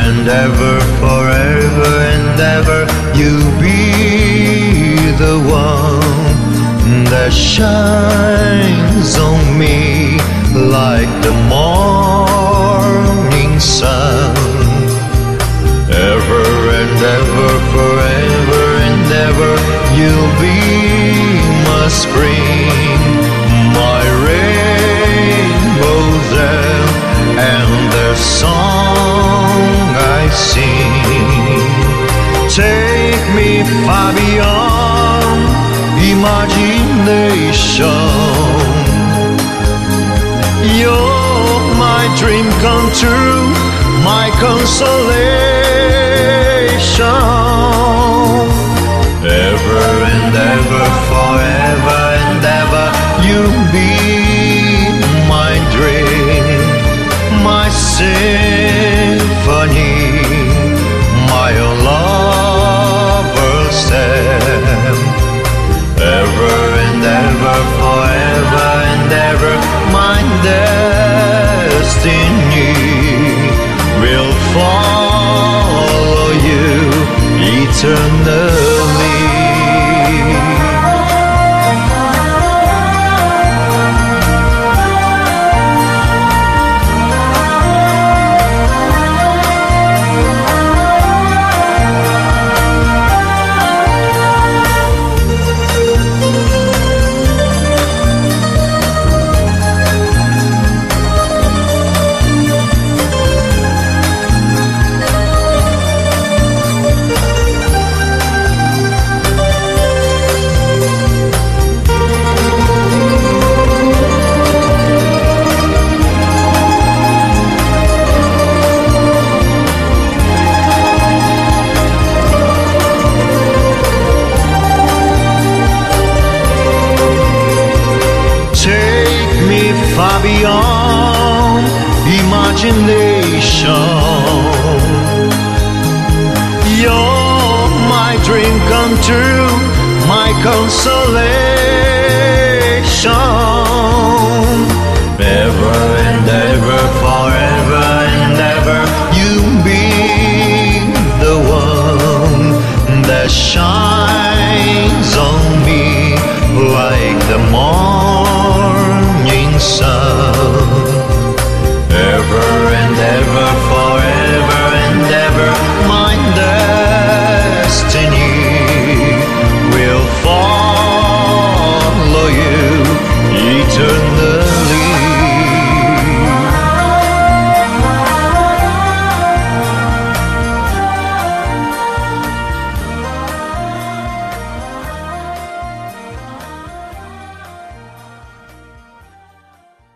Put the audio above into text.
and ever, forever and ever, you'll be the one that shines on me like the morning sun. Ever and ever, forever and ever, you'll be my spring, my rainbows and the song I sing. Take me far beyond imagination. You're my dream come true, my consolation. Ever and ever, forever and ever, you'll be my dream, my symphony, my lover's end. Ever and ever, forever and ever, my destiny will follow you eternally. Far beyond imagination. You're my dream come true, my consolation. Ever and ever, forever and ever, you'll be the one that shines